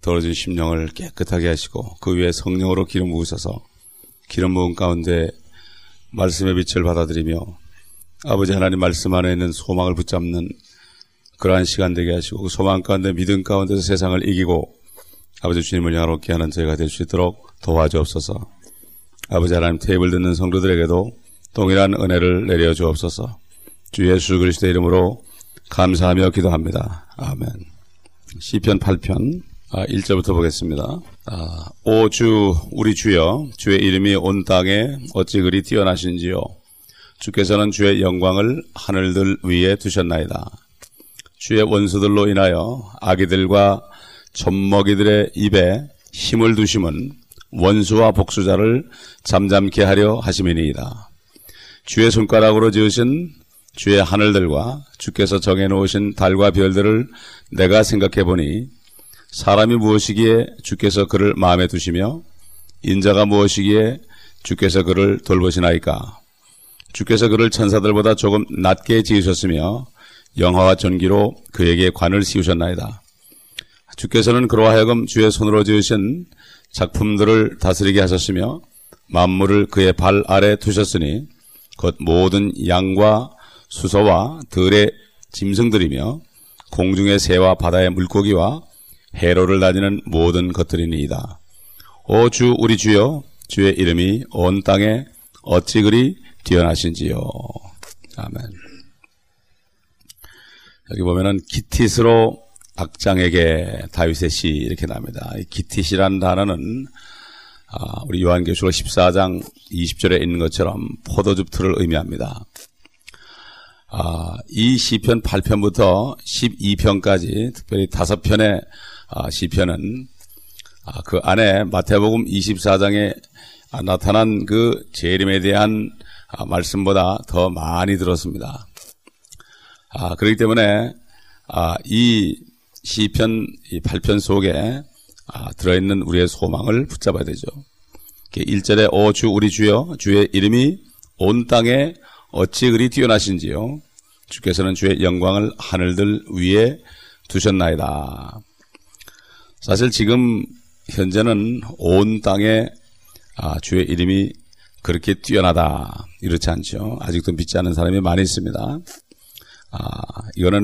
더러진 심령을 깨끗하게 하시고 그 위에 성령으로 기름 부으셔서 기름 부은 가운데 말씀의 빛을 받아들이며 아버지 하나님 말씀 안에 있는 소망을 붙잡는 그러한 시간 되게 하시고 그 소망 가운데 믿음 가운데서 세상을 이기고 아버지 주님을 영화롭게 하는 저희가 될 수 있도록 도와주옵소서. 아버지 하나님 테이블 듣는 성도들에게도 동일한 은혜를 내려 주옵소서. 주 예수 그리스도의 이름으로 감사하며 기도합니다. 아멘. 시편 8편 1절부터 보겠습니다. 오 주 우리 주여, 주의 이름이 온 땅에 어찌 그리 뛰어나신지요. 주께서는 주의 영광을 하늘들 위에 두셨나이다. 주의 원수들로 인하여 아기들과 젖먹이들의 입에 힘을 두심은 원수와 복수자를 잠잠케 하려 하심이니이다. 주의 손가락으로 지으신 주의 하늘들과 주께서 정해놓으신 달과 별들을 내가 생각해보니 사람이 무엇이기에 주께서 그를 마음에 두시며 인자가 무엇이기에 주께서 그를 돌보시나이까. 주께서 그를 천사들보다 조금 낮게 지으셨으며 영화와 전기로 그에게 관을 씌우셨나이다. 주께서는 그로 하여금 주의 손으로 지으신 작품들을 다스리게 하셨으며 만물을 그의 발 아래 두셨으니 곧 모든 양과 수소와 들의 짐승들이며 공중의 새와 바다의 물고기와 해로를 다니는 모든 것들이니이다. 오 주 우리 주여, 주의 이름이 온 땅에 어찌 그리 뛰어나신지요. 아멘. 여기 보면은 기티스로 악장에게 다윗의 시 이렇게 나옵니다. 이 기티시라는 단어는 우리 요한계시록 14장 20절에 있는 것처럼 포도즙틀을 의미합니다. 이 시편 8편부터 12편까지 특별히 5편의 시편은 그 안에 마태복음 24장에 나타난 그 재림에 대한 말씀보다 더 많이 들었습니다. 그렇기 때문에 이 시편 8편 속에 들어있는 우리의 소망을 붙잡아야 되죠. 1절에 오 주 우리 주여, 주의 이름이 온 땅에 어찌 그리 뛰어나신지요. 주께서는 주의 영광을 하늘들 위에 두셨나이다. 사실 지금 현재는 온 땅에 주의 이름이 그렇게 뛰어나다 이렇지 않죠. 아직도 믿지 않는 사람이 많이 있습니다. 이거는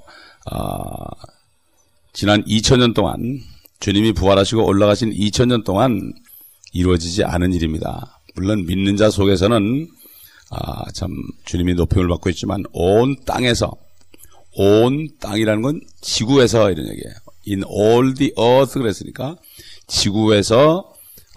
지난 2000년 동안 주님이 부활하시고 올라가신 2000년 동안 이루어지지 않은 일입니다. 물론 믿는 자 속에서는 참 주님이 높임을 받고 있지만 온 땅에서, 온 땅이라는 건 지구에서 이런 얘기예요. In all the earth 그랬으니까 지구에서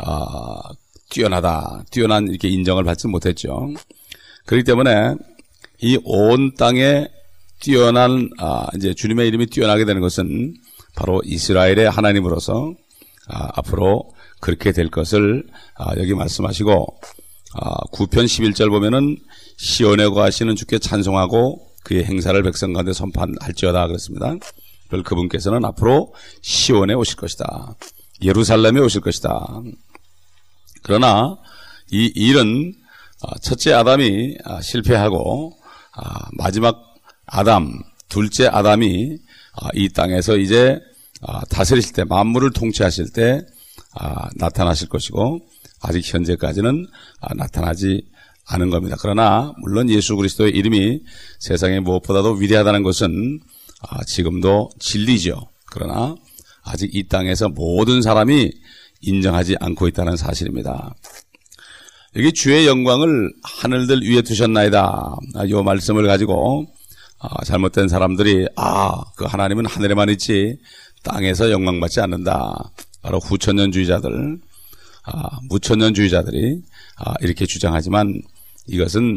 뛰어난 이렇게 인정을 받지 못했죠. 그렇기 때문에 이 온 땅에 뛰어난 이제 주님의 이름이 뛰어나게 되는 것은 바로 이스라엘의 하나님으로서 앞으로 그렇게 될 것을 여기 말씀하시고 9편 11절 보면은 시온에 거하시는 주께 찬송하고 그의 행사를 백성 가운데 선포할지어다 그랬습니다. 그분께서는 앞으로 시온에 오실 것이다. 예루살렘에 오실 것이다. 그러나 이 일은 첫째 아담이 실패하고 마지막 아담, 둘째 아담이 이 땅에서 이제 다스리실 때, 만물을 통치하실 때 나타나실 것이고 아직 현재까지는 나타나지 않은 겁니다. 그러나 물론 예수 그리스도의 이름이 세상에 무엇보다도 위대하다는 것은 지금도 진리죠. 그러나 아직 이 땅에서 모든 사람이 인정하지 않고 있다는 사실입니다. 여기 주의 영광을 하늘들 위에 두셨나이다. 이 말씀을 가지고 잘못된 사람들이 그 하나님은 하늘에만 있지 땅에서 영광받지 않는다. 바로 후천년주의자들, 무천년주의자들이 이렇게 주장하지만 이것을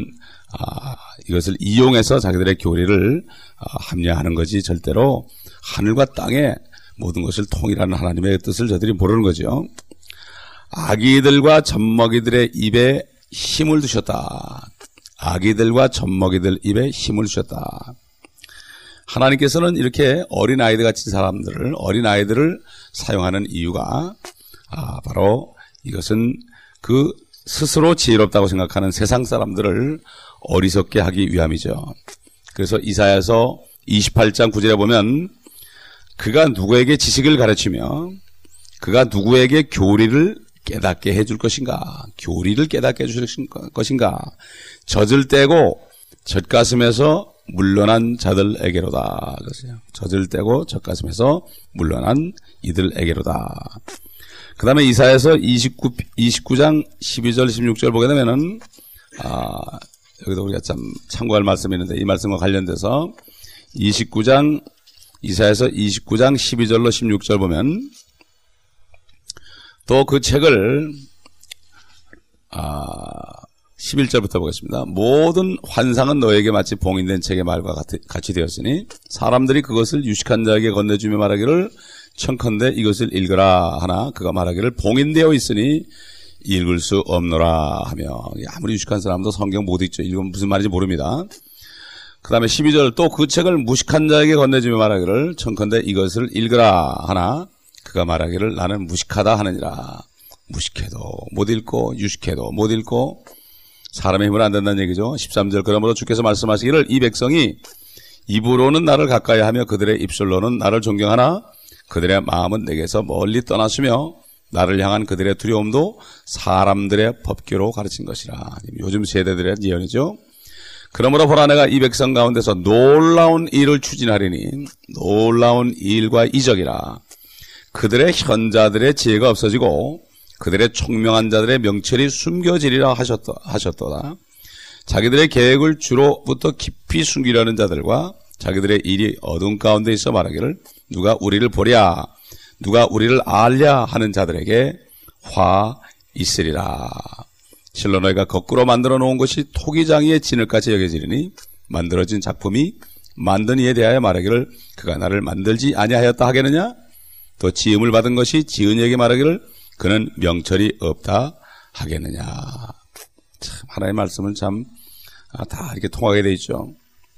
이용해서 자기들의 교리를 합리화하는 것이 절대로 하늘과 땅의 모든 것을 통일하는 하나님의 뜻을 저들이 모르는 거죠. 아기들과 젖먹이들의 입에 힘을 두셨다. 아기들과 젖먹이들 입에 힘을 주셨다. 하나님께서는 이렇게 어린아이들 같은 사람들을, 어린아이들을 사용하는 이유가 바로 이것은 그 스스로 지혜롭다고 생각하는 세상 사람들을 어리석게 하기 위함이죠. 그래서 이사야서 28장 9절에 보면 그가 누구에게 지식을 가르치며 그가 누구에게 교리를 깨닫게 해줄 것인가? 교리를 깨닫게 해줄 것인가? 젖을 떼고 젖가슴에서 물러난 자들에게로다. 그러세요. 젖을 떼고 젖가슴에서 물러난 이들에게로다. 그 다음에 이사야서 29장 12절 16절 보게 되면은 여기도 우리가 참 참고할 말씀이 있는데 이 말씀과 관련돼서 이사야서 29장 12절로 16절 보면 또 그 책을 11절부터 보겠습니다. 모든 환상은 너에게 마치 봉인된 책의 말과 같이 되었으니 사람들이 그것을 유식한 자에게 건네주며 말하기를 청컨대 이것을 읽으라 하나 그가 말하기를 봉인되어 있으니 읽을 수 없노라 하며 아무리 유식한 사람도 성경 못 읽죠. 읽으면 무슨 말인지 모릅니다. 그 다음에 12절 또 그 책을 무식한 자에게 건네주며 말하기를 청컨대 이것을 읽으라 하나 그가 말하기를 나는 무식하다 하느니라. 무식해도 못 읽고 유식해도 못 읽고 사람의 힘은 안 된다는 얘기죠. 13절 그러므로 주께서 말씀하시기를 이 백성이 입으로는 나를 가까이 하며 그들의 입술로는 나를 존경하나 그들의 마음은 내게서 멀리 떠났으며 나를 향한 그들의 두려움도 사람들의 법규로 가르친 것이라. 요즘 세대들의 예언이죠. 그러므로 보라 내가 이 백성 가운데서 놀라운 일을 추진하리니 놀라운 일과 이적이라. 그들의 현자들의 지혜가 없어지고 그들의 총명한 자들의 명철이 숨겨지리라 하셨도다. 자기들의 계획을 주로부터 깊이 숨기려는 자들과 자기들의 일이 어둠 가운데 있어 말하기를 누가 우리를 보랴 누가 우리를 알랴 하는 자들에게 화 있으리라. 실로 너희가 거꾸로 만들어 놓은 것이 토기장이의 진흙같이 여겨지리니 만들어진 작품이 만든 이에 대하여 말하기를 그가 나를 만들지 아니하였다 하겠느냐. 또 지음을 받은 것이 지은 이에게 말하기를 그는 명철이 없다 하겠느냐. 참 하나님의 말씀은 참 다 이렇게 통하게 돼 있죠.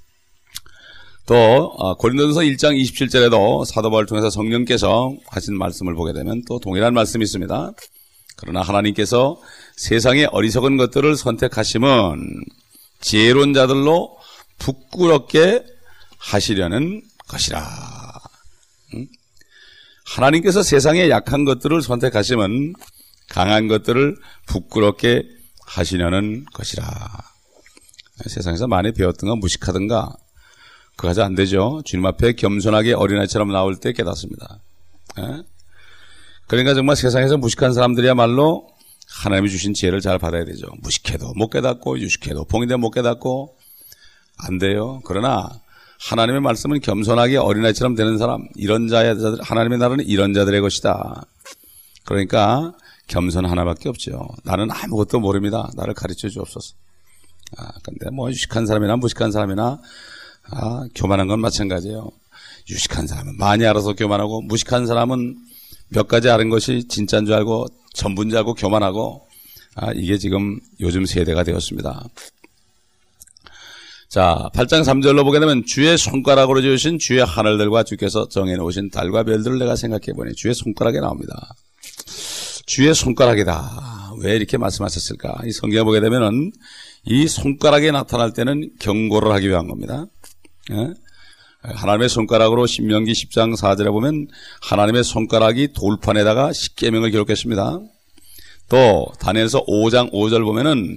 또 고린도전서 1장 27절에도 사도 바울을 통해서 성령께서 하신 말씀을 보게 되면 또 동일한 말씀이 있습니다. 그러나 하나님께서 세상의 어리석은 것들을 선택하심은 지혜로운 자들로 부끄럽게 하시려는 것이라. 하나님께서 세상의 약한 것들을 선택하시면 강한 것들을 부끄럽게 하시려는 것이라. 세상에서 많이 배웠던가 무식하던가 그거 하지 안 되죠. 주님 앞에 겸손하게 어린아이처럼 나올 때 깨닫습니다. 그러니까 정말 세상에서 무식한 사람들이야말로 하나님이 주신 지혜를 잘 받아야 되죠. 무식해도 못 깨닫고 유식해도 봉인돼 못 깨닫고 안 돼요. 그러나 하나님의 말씀은 겸손하게 어린아이처럼 되는 사람, 이런 자들, 하나님의 나라는 이런 자들의 것이다. 그러니까 겸손 하나밖에 없죠. 나는 아무것도 모릅니다. 나를 가르쳐 주옵소서. 근데 뭐 유식한 사람이나 무식한 사람이나 교만한 건 마찬가지예요. 유식한 사람은 많이 알아서 교만하고 무식한 사람은 몇 가지 아는 것이 진짜인 줄 알고 전부인 줄 알고 교만하고 이게 지금 요즘 세대가 되었습니다. 자, 8장 3절로 보게 되면 주의 손가락으로 지으신 주의 하늘들과 주께서 정해놓으신 달과 별들을 내가 생각해보니 주의 손가락에 나옵니다. 주의 손가락이다. 왜 이렇게 말씀하셨을까? 이 성경을 보게 되면은 이 손가락에 나타날 때는 경고를 하기 위한 겁니다. 하나님의 손가락으로 신명기 10장 4절에 보면 하나님의 손가락이 돌판에다가 십계명을 기록했습니다. 또 다니엘서 5장 5절 보면은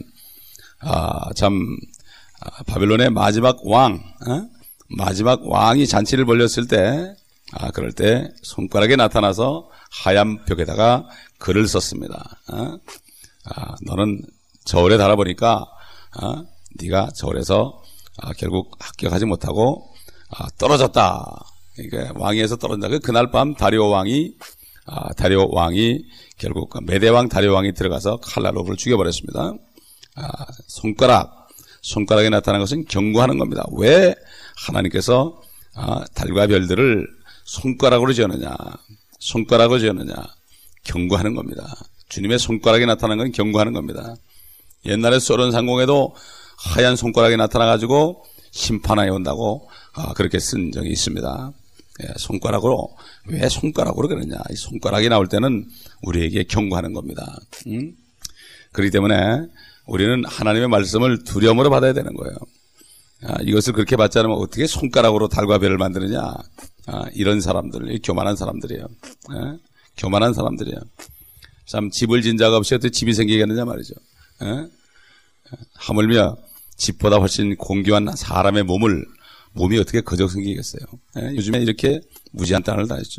바빌론의 마지막 왕이 잔치를 벌였을 때 그럴 때 손가락에 나타나서 하얀 벽에다가 글을 썼습니다. 너는 저울에 달아보니까 네가 저울에서 결국 합격하지 못하고 떨어졌다. 그러니까 왕위에서 떨어진다. 그날 밤 다리오 왕이 결국 메대왕 다리오 왕이 들어가서 칼날로 그를 죽여버렸습니다. 손가락에 나타난 것은 경고하는 겁니다. 왜 하나님께서 달과 별들을 손가락으로 지었느냐. 경고하는 겁니다. 주님의 손가락에 나타난 건 경고하는 겁니다. 옛날에 소련 상공에도 하얀 손가락이 나타나가지고 심판하여 온다고 그렇게 쓴 적이 있습니다. 손가락으로, 왜 손가락으로 그러냐. 이 손가락이 나올 때는 우리에게 경고하는 겁니다. 그렇기 때문에 우리는 하나님의 말씀을 두려움으로 받아야 되는 거예요. 이것을 그렇게 받지 않으면 어떻게 손가락으로 달과 별을 만드느냐. 이런 사람들, 교만한 사람들이에요. 교만한 사람들이야. 참 집을 진 자가 없이 어떻게 집이 생기겠느냐 말이죠. 에? 하물며 집보다 훨씬 공교한 사람의 몸이 어떻게 거저 생기겠어요. 에? 요즘에 이렇게 무지한 땅을 다녔죠.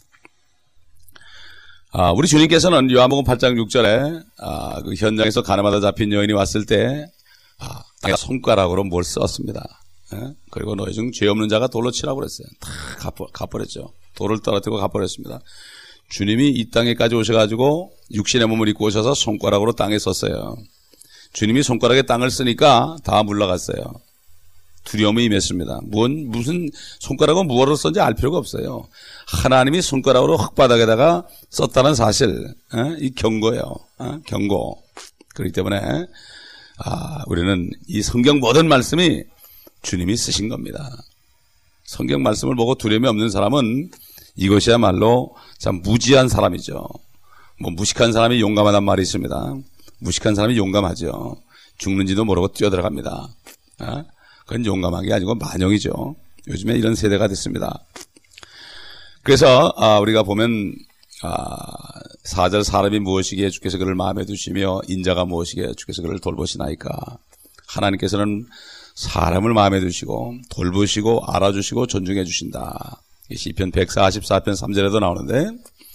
우리 주님께서는 요한복음 8장 6절에 그 현장에서 가늠하다 잡힌 여인이 왔을 때 내가 손가락으로 뭘 썼습니다. 에? 그리고 너희 중 죄 없는 자가 돌로 치라고 그랬어요. 다 갚아버렸죠. 돌을 떨어뜨리고 갚아버렸습니다. 주님이 이 땅에까지 오셔가지고 육신의 몸을 입고 오셔서 손가락으로 땅에 썼어요. 주님이 손가락에 땅을 쓰니까 다 물러갔어요. 두려움이 임했습니다. 무슨 손가락은 무엇으로 썼는지 알 필요가 없어요. 하나님이 손가락으로 흙바닥에다가 썼다는 사실, 이 경고예요. 경고. 그렇기 때문에 우리는 이 성경 모든 말씀이 주님이 쓰신 겁니다. 성경 말씀을 보고 두려움이 없는 사람은 이것이야말로 참 무지한 사람이죠. 무식한 사람이 용감하단 말이 있습니다. 무식한 사람이 용감하죠. 죽는지도 모르고 뛰어들어갑니다. 그건 용감한 게 아니고 만용이죠. 요즘에 이런 세대가 됐습니다. 그래서 우리가 보면 4절 사람이 무엇이기에 주께서 그를 마음에 두시며 인자가 무엇이기에 주께서 그를 돌보시나이까. 하나님께서는 사람을 마음에 두시고 돌보시고 알아주시고 존중해 주신다. 시편 144편 3절에도 나오는데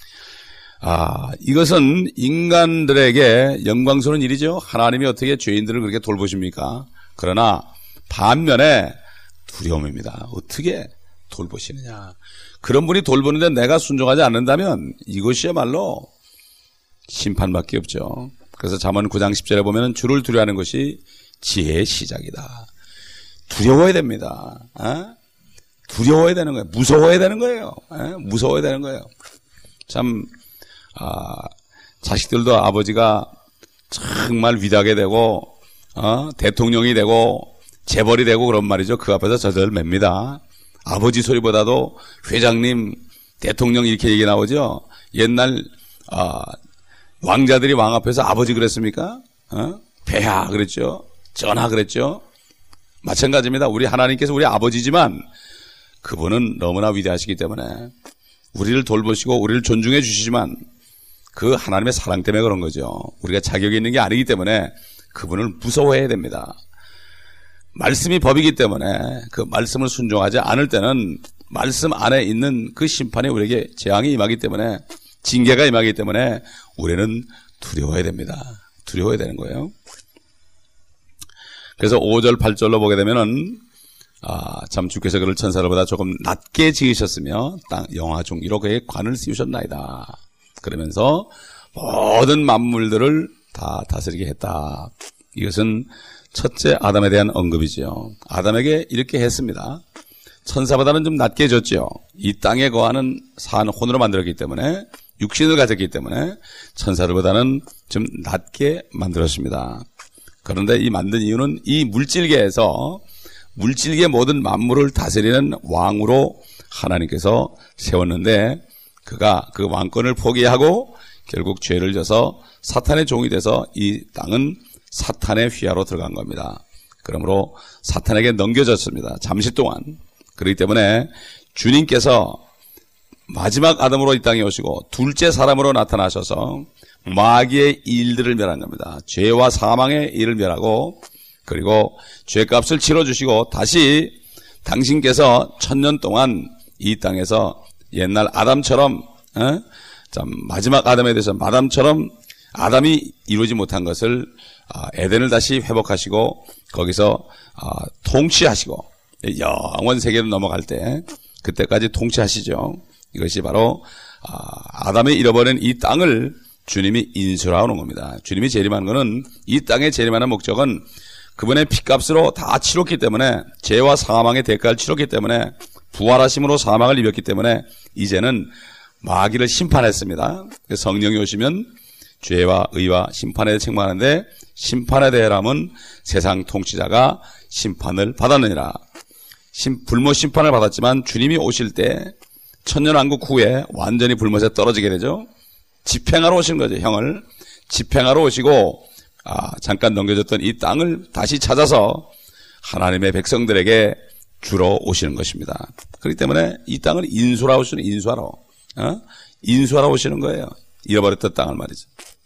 이것은 인간들에게 영광스러운 일이죠. 하나님이 어떻게 죄인들을 그렇게 돌보십니까? 그러나 반면에 두려움입니다. 어떻게 돌보시느냐. 그런 분이 돌보는데 내가 순종하지 않는다면 이것이야말로 심판밖에 없죠. 그래서 잠언 9장 10절에 보면 주를 두려워하는 것이 지혜의 시작이다. 두려워야 됩니다. 두려워야 되는 거예요. 무서워야 되는 거예요. 무서워야 되는 거예요. 참 자식들도 아버지가 정말 위대하게 되고 대통령이 되고 재벌이 되고 그런 말이죠. 그 앞에서 저절 맵니다. 아버지 소리보다도 회장님, 대통령 이렇게 얘기 나오죠. 옛날 왕자들이 왕 앞에서 아버지 그랬습니까? 폐하 그랬죠. 전하 그랬죠. 마찬가지입니다. 우리 하나님께서 우리 아버지지만 그분은 너무나 위대하시기 때문에 우리를 돌보시고 우리를 존중해 주시지만 그 하나님의 사랑 때문에 그런 거죠. 우리가 자격이 있는 게 아니기 때문에 그분을 무서워해야 됩니다. 말씀이 법이기 때문에 그 말씀을 순종하지 않을 때는 말씀 안에 있는 그 심판이 우리에게 재앙이 임하기 때문에 징계가 임하기 때문에 우리는 두려워야 됩니다. 두려워야 되는 거예요. 그래서 5절 8절로 보게 되면은 참 주께서 그를 천사들보다 조금 낮게 지으셨으며 땅 영화 중위로 그의 관을 씌우셨나이다. 그러면서 모든 만물들을 다 다스리게 했다. 이것은 첫째 아담에 대한 언급이죠. 아담에게 이렇게 했습니다. 천사보다는 좀 낮게 졌죠. 이 땅에 거하는 산 혼으로 만들었기 때문에 육신을 가졌기 때문에 천사들보다는 좀 낮게 만들었습니다. 그런데 이 만든 이유는 이 물질계에서 물질계 모든 만물을 다스리는 왕으로 하나님께서 세웠는데 그가 그 왕권을 포기하고 결국 죄를 져서 사탄의 종이 돼서 이 땅은 사탄의 휘하로 들어간 겁니다. 그러므로 사탄에게 넘겨졌습니다. 잠시 동안. 그렇기 때문에 주님께서 마지막 아담으로 이 땅에 오시고 둘째 사람으로 나타나셔서 마귀의 일들을 멸한 겁니다. 죄와 사망의 일을 멸하고 그리고 죄값을 치러주시고 다시 당신께서 1000년 동안 이 땅에서 옛날 아담처럼 마지막 아담에 대해서 아담처럼 아담이 이루지 못한 것을 에덴을 다시 회복하시고 거기서 통치하시고 영원 세계로 넘어갈 때 그때까지 통치하시죠. 이것이 바로 아담이 잃어버린 이 땅을 주님이 인수하는 겁니다. 주님이 재림하는 것은 이 땅에 재림하는 목적은 그분의 피값으로 다 치렀기 때문에 죄와 사망의 대가를 치렀기 때문에 부활하심으로 사망을 입었기 때문에 이제는 마귀를 심판했습니다. 성령이 오시면 죄와 의와 심판에 책망하는데 심판에 대해라면 세상 통치자가 심판을 받았느니라. 불못 심판을 받았지만 주님이 오실 때 천년왕국 후에 완전히 불못에 떨어지게 되죠. 집행하러 오신 거죠. 형을 집행하러 오시고 잠깐 넘겨졌던 이 땅을 다시 찾아서 하나님의 백성들에게 주러 오시는 것입니다. 그렇기 때문에 이 땅을 인수하러 오시는 인수하러 인수하러 오시는 거예요. 잃어버렸던 땅을 말이죠.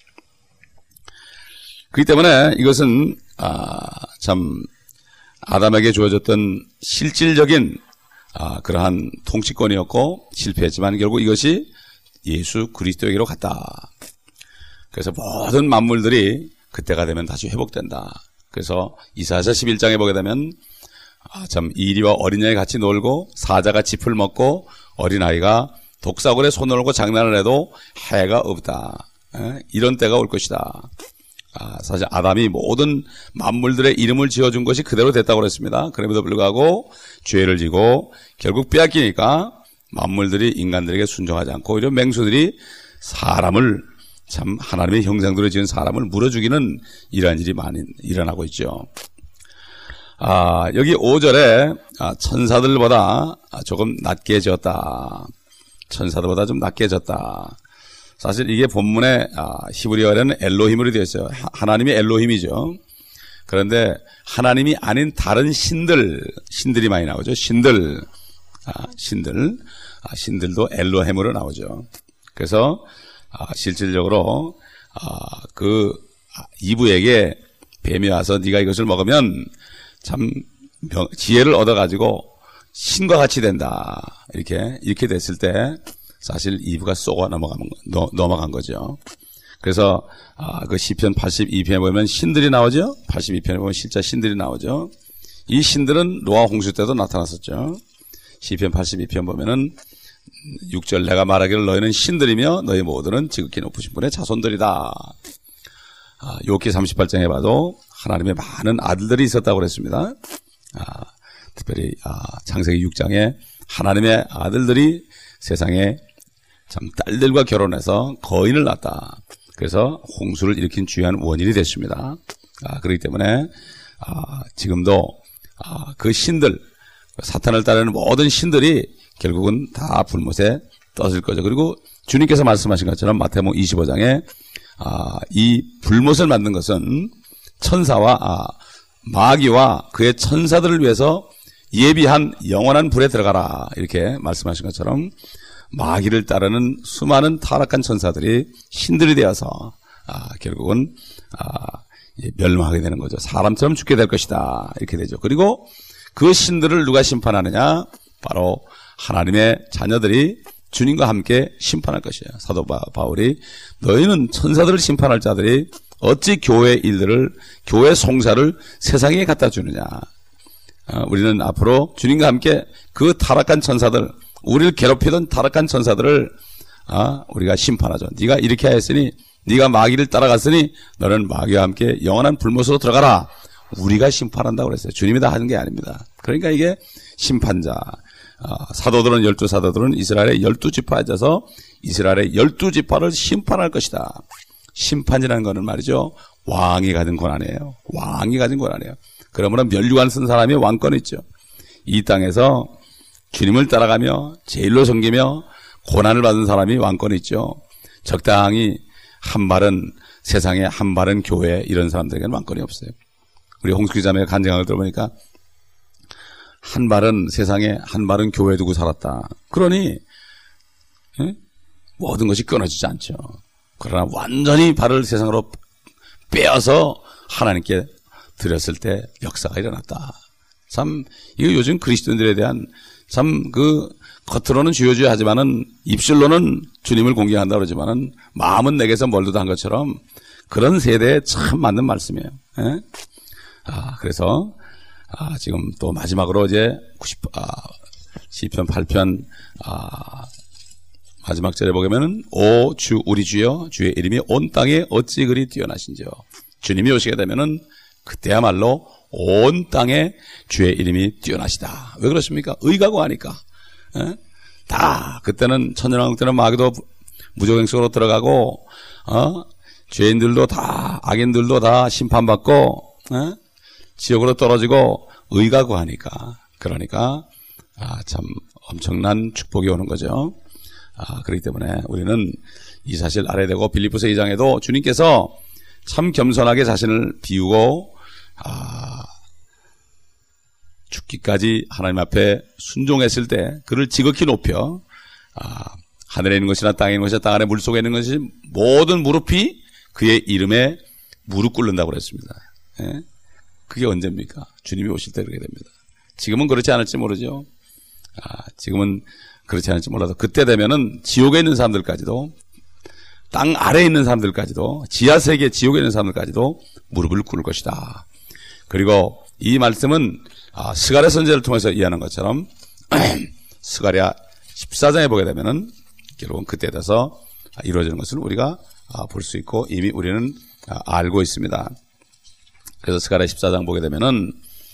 그렇기 때문에 이것은 참 아담에게 주어졌던 실질적인 그러한 통치권이었고 실패했지만 결국 이것이 예수 그리스도에게로 갔다. 그래서 모든 만물들이 그때가 되면 다시 회복된다. 그래서 이사야서 11장에 보게 되면 참 이리와 어린 양이 같이 놀고 사자가 짚을 먹고 어린아이가 독사굴에 손을 얹고 장난을 해도 해가 없다. 이런 때가 올 것이다. 사실 아담이 모든 만물들의 이름을 지어준 것이 그대로 됐다고 그랬습니다. 그럼에도 불구하고 죄를 지고 결국 빼앗기니까 만물들이 인간들에게 순종하지 않고 이런 맹수들이 사람을 참 하나님의 형상대로 지은 사람을 물어 죽이는 이러한 일이 많이 일어나고 있죠. 여기 5절에 천사들보다 조금 낮게 지었다. 천사들보다 좀 낮게 졌다. 사실 이게 본문에 히브리어에는 엘로힘으로 되어 있어요. 하나님이 엘로힘이죠. 그런데 하나님이 아닌 다른 신들이 많이 나오죠. 신들도 엘로힘으로 나오죠. 그래서 실질적으로 이브에게 뱀이 와서 네가 이것을 먹으면 참 지혜를 얻어가지고 신과 같이 된다. 이렇게 됐을 때 사실 이브가 쏘가 넘어간 거죠. 그래서 그 시편 82편에 보면 신들이 나오죠. 82편에 보면 실제 신들이 나오죠. 이 신들은 노아 홍수 때도 나타났었죠. 시편 82편 보면은 6절 내가 말하기를 너희는 신들이며 너희 모두는 지극히 높으신 분의 자손들이다. 욥기 38장에 봐도 하나님의 많은 아들들이 있었다고 그랬습니다. 특별히 창세기 6장에 하나님의 아들들이 세상에 참 딸들과 결혼해서 거인을 낳았다. 그래서 홍수를 일으킨 주요한 원인이 됐습니다. 그렇기 때문에 지금도 그 신들, 사탄을 따르는 모든 신들이 결국은 다 불못에 떠질 거죠. 그리고 주님께서 말씀하신 것처럼 마태복음 25장에 이 불못을 만든 것은 천사와 마귀와 그의 천사들을 위해서 예비한 영원한 불에 들어가라 이렇게 말씀하신 것처럼 마귀를 따르는 수많은 타락한 천사들이 신들이 되어서 결국은 멸망하게 되는 거죠. 사람처럼 죽게 될 것이다 이렇게 되죠. 그리고 그 신들을 누가 심판하느냐? 바로 하나님의 자녀들이 주님과 함께 심판할 것이에요. 사도 바울이 너희는 천사들을 심판할 자들이 어찌 교회의 일들을, 교회 송사를 세상에 갖다 주느냐. 우리는 앞으로 주님과 함께 그 타락한 천사들, 우리를 괴롭히던 타락한 천사들을 우리가 심판하죠. 네가 이렇게 하였으니, 네가 마귀를 따라갔으니 너는 마귀와 함께 영원한 불못으로 들어가라. 우리가 심판한다고 그랬어요. 주님이 다 하는 게 아닙니다. 그러니까 이게 심판자. 사도들은 12사도들은 이스라엘의 12지파에 져서 이스라엘의 12지파를 심판할 것이다. 심판이라는 것은 말이죠. 왕이 가진 권한이에요. 왕이 가진 권한이에요. 그러므로 면류관 쓴 사람이 왕권이 있죠. 이 땅에서 주님을 따라가며 제일로 섬기며 고난을 받은 사람이 왕권이 있죠. 적당히 한 발은 세상에 한 발은 교회 이런 사람들에게는 왕권이 없어요. 우리 홍숙기 자매가 간증을 들어보니까 한 발은 세상에 한 발은 교회에 두고 살았다. 그러니 모든 것이 끊어지지 않죠. 그러나 완전히 발을 세상으로 빼어서 하나님께 드렸을 때 역사가 일어났다. 참 이거 요즘 그리스도인들에 대한 참 겉으로는 주여주여 하지만은 입술로는 주님을 공경한다 그러지만은 마음은 내게서 멀리도 한 것처럼 그런 세대에 참 맞는 말씀이에요. 그래서 지금 또 마지막으로 이제 시편 8편 마지막 절에 보면은 오 주 우리 주여 주의 이름이 온 땅에 어찌 그리 뛰어나신지요. 주님이 오시게 되면은 그때야말로 온 땅에 주의 이름이 뛰어나시다. 왜 그렇습니까? 의가 구하니까. 다 그때는 천년왕국 때는 마귀도 무조건 속으로 들어가고 죄인들도 다 악인들도 다 심판받고 지옥으로 떨어지고 의가 구하니까. 그러니까 참 엄청난 축복이 오는 거죠. 그렇기 때문에 우리는 이 사실 알아야 되고 빌립보서 2장에도 주님께서 참 겸손하게 자신을 비우고 죽기까지 하나님 앞에 순종했을 때 그를 지극히 높여 하늘에 있는 것이나 땅에 있는 것이나 땅 안에 물속에 있는 것이 모든 무릎이 그의 이름에 무릎 꿇는다고 그랬습니다. 예? 그게 언제입니까? 주님이 오실 때 그렇게 됩니다. 지금은 그렇지 않을지 모르죠. 지금은 그렇지 않을지 몰라도 그때 되면은 지옥에 있는 사람들까지도, 땅 아래에 있는 사람들까지도, 지하세계 지옥에 있는 사람들까지도 무릎을 꿇을 것이다. 그리고 이 말씀은 스가랴 선지자를 통해서 이해하는 것처럼 스가랴 14장에 보게 되면은 결국은 그때 돼서 이루어지는 것을 우리가 볼 수 있고 이미 우리는 알고 있습니다. 그래서 스가랴 14장 보게 되면은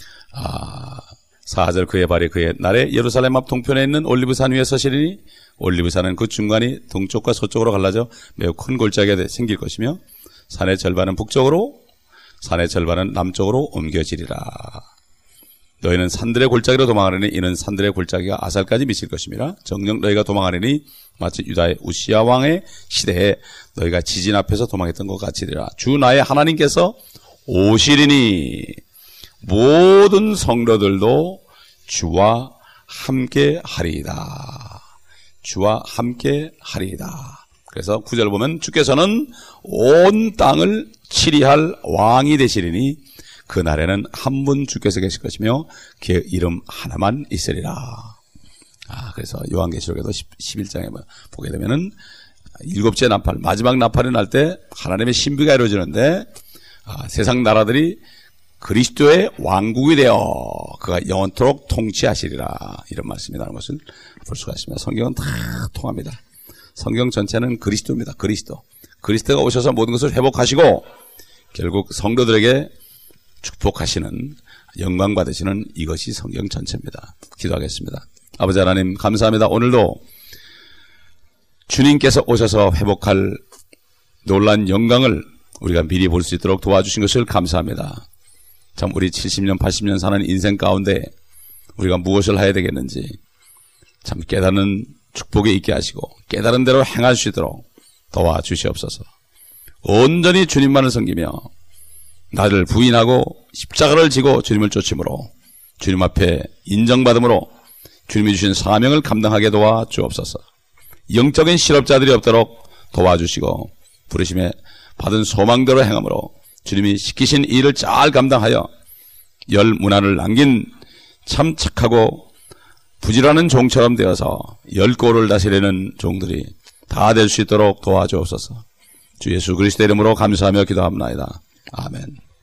4절 그의 발이 그의 날에 예루살렘 앞 동편에 있는 올리브산 위에 서시리니 올리브산은 그 중간이 동쪽과 서쪽으로 갈라져 매우 큰 골짜기가 생길 것이며 산의 절반은 북쪽으로 산의 절반은 남쪽으로 옮겨지리라. 너희는 산들의 골짜기로 도망하려니 이는 산들의 골짜기가 아살까지 미칠 것임이라. 정녕 너희가 도망하려니 마치 유다의 우시야 왕의 시대에 너희가 지진 앞에서 도망했던 것 같이리라. 주 나의 하나님께서 오시리니 모든 성도들도 주와 함께 하리이다. 주와 함께 하리이다. 그래서 9절 보면 주께서는 온 땅을 치리할 왕이 되시리니 그날에는 한 분 주께서 계실 것이며 그의 이름 하나만 있으리라. 그래서 요한계시록에도 11장에 보게 되면은 일곱째 나팔, 마지막 나팔이 날 때 하나님의 신비가 이루어지는데 세상 나라들이 그리스도의 왕국이 되어 그가 영원토록 통치하시리라. 이런 말씀이라는 것을 볼 수가 있습니다. 성경은 다 통합니다. 성경 전체는 그리스도입니다. 그리스도가 오셔서 모든 것을 회복하시고 결국 성도들에게 축복하시는, 영광 받으시는 이것이 성경 전체입니다. 기도하겠습니다. 아버지 하나님 감사합니다. 오늘도 주님께서 오셔서 회복할 놀라운 영광을 우리가 미리 볼 수 있도록 도와주신 것을 감사합니다. 참 우리 70년 80년 사는 인생 가운데 우리가 무엇을 해야 되겠는지 참 깨닫는 축복이 있게 하시고 깨달은 대로 행할 수 있도록 도와주시옵소서. 온전히 주님만을 섬기며 나를 부인하고 십자가를 지고 주님을 쫓음으로 주님 앞에 인정받음으로 주님이 주신 사명을 감당하게 도와주옵소서. 영적인 실업자들이 없도록 도와주시고 부르심에 받은 소망대로 행함으로 주님이 시키신 일을 잘 감당하여 열 문안을 남긴 참 착하고 부지런한 종처럼 되어서 열 골을 다스리는 종들이 다 될 수 있도록 도와주옵소서. 주 예수 그리스도의 이름으로 감사하며 기도합니다. 아멘.